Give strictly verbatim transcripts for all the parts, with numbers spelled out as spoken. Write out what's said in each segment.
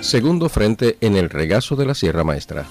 Segundo frente en el regazo de la Sierra Maestra.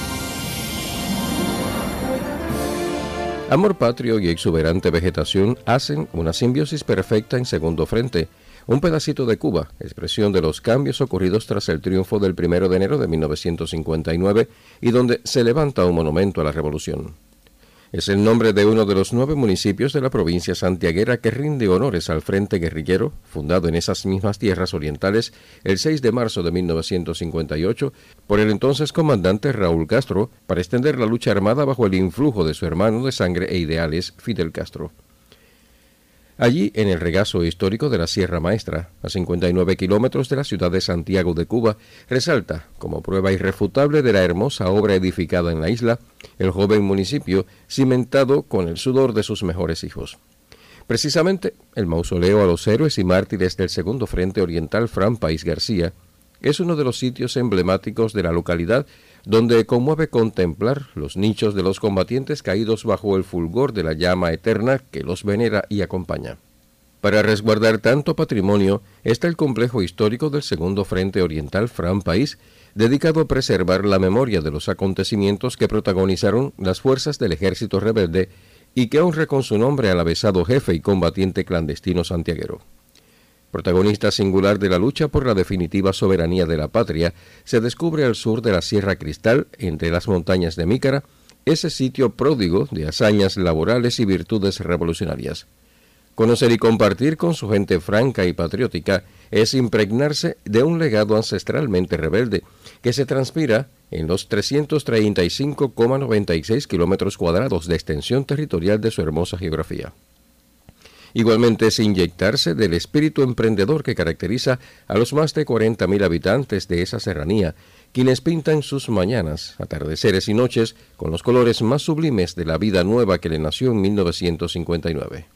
Amor patrio y exuberante vegetación hacen una simbiosis perfecta en Segundo Frente, un pedacito de Cuba, expresión de los cambios ocurridos tras el triunfo del primero de enero de mil novecientos cincuenta y nueve y donde se levanta un monumento a la revolución. Es el nombre de uno de los nueve municipios de la provincia santiaguera que rinde honores al Frente Guerrillero, fundado en esas mismas tierras orientales el seis de marzo de mil novecientos cincuenta y ocho por el entonces comandante Raúl Castro para extender la lucha armada bajo el influjo de su hermano de sangre e ideales, Fidel Castro. Allí, en el regazo histórico de la Sierra Maestra, a cincuenta y nueve kilómetros de la ciudad de Santiago de Cuba, resalta, como prueba irrefutable de la hermosa obra edificada en la isla, el joven municipio cimentado con el sudor de sus mejores hijos. Precisamente, el mausoleo a los héroes y mártires del Segundo Frente Oriental Fran País García es uno de los sitios emblemáticos de la localidad donde conmueve contemplar los nichos de los combatientes caídos bajo el fulgor de la llama eterna que los venera y acompaña. Para resguardar tanto patrimonio está el complejo histórico del Segundo Frente Oriental Fran País, dedicado a preservar la memoria de los acontecimientos que protagonizaron las fuerzas del ejército rebelde y que honra con su nombre al avesado jefe y combatiente clandestino santiaguero. Protagonista singular de la lucha por la definitiva soberanía de la patria, se descubre al sur de la Sierra Cristal, entre las montañas de Mícara, ese sitio pródigo de hazañas laborales y virtudes revolucionarias. Conocer y compartir con su gente franca y patriótica es impregnarse de un legado ancestralmente rebelde que se transpira en los trescientos treinta y cinco coma noventa y seis kilómetros cuadrados de extensión territorial de su hermosa geografía. Igualmente es inyectarse del espíritu emprendedor que caracteriza a los más de cuarenta mil habitantes de esa serranía, quienes pintan sus mañanas, atardeceres y noches con los colores más sublimes de la vida nueva que le nació en mil novecientos cincuenta y nueve.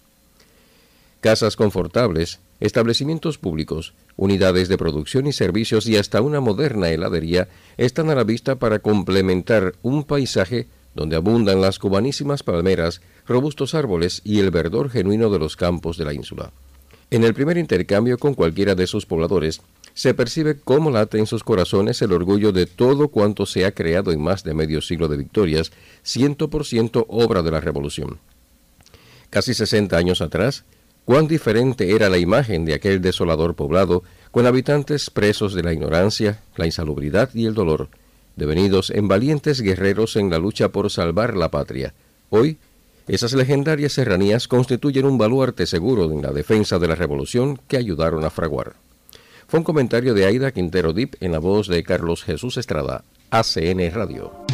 Casas confortables, establecimientos públicos, unidades de producción y servicios y hasta una moderna heladería están a la vista para complementar un paisaje donde abundan las cubanísimas palmeras, robustos árboles y el verdor genuino de los campos de la ínsula. En el primer intercambio con cualquiera de sus pobladores, se percibe cómo late en sus corazones el orgullo de todo cuanto se ha creado en más de medio siglo de victorias, cien por ciento obra de la revolución. Casi sesenta años atrás, cuán diferente era la imagen de aquel desolador poblado, con habitantes presos de la ignorancia, la insalubridad y el dolor, devenidos en valientes guerreros en la lucha por salvar la patria. Hoy, esas legendarias serranías constituyen un baluarte seguro en la defensa de la revolución que ayudaron a fraguar. Fue un comentario de Aida Quintero Dip en la voz de Carlos Jesús Estrada, A C N Radio.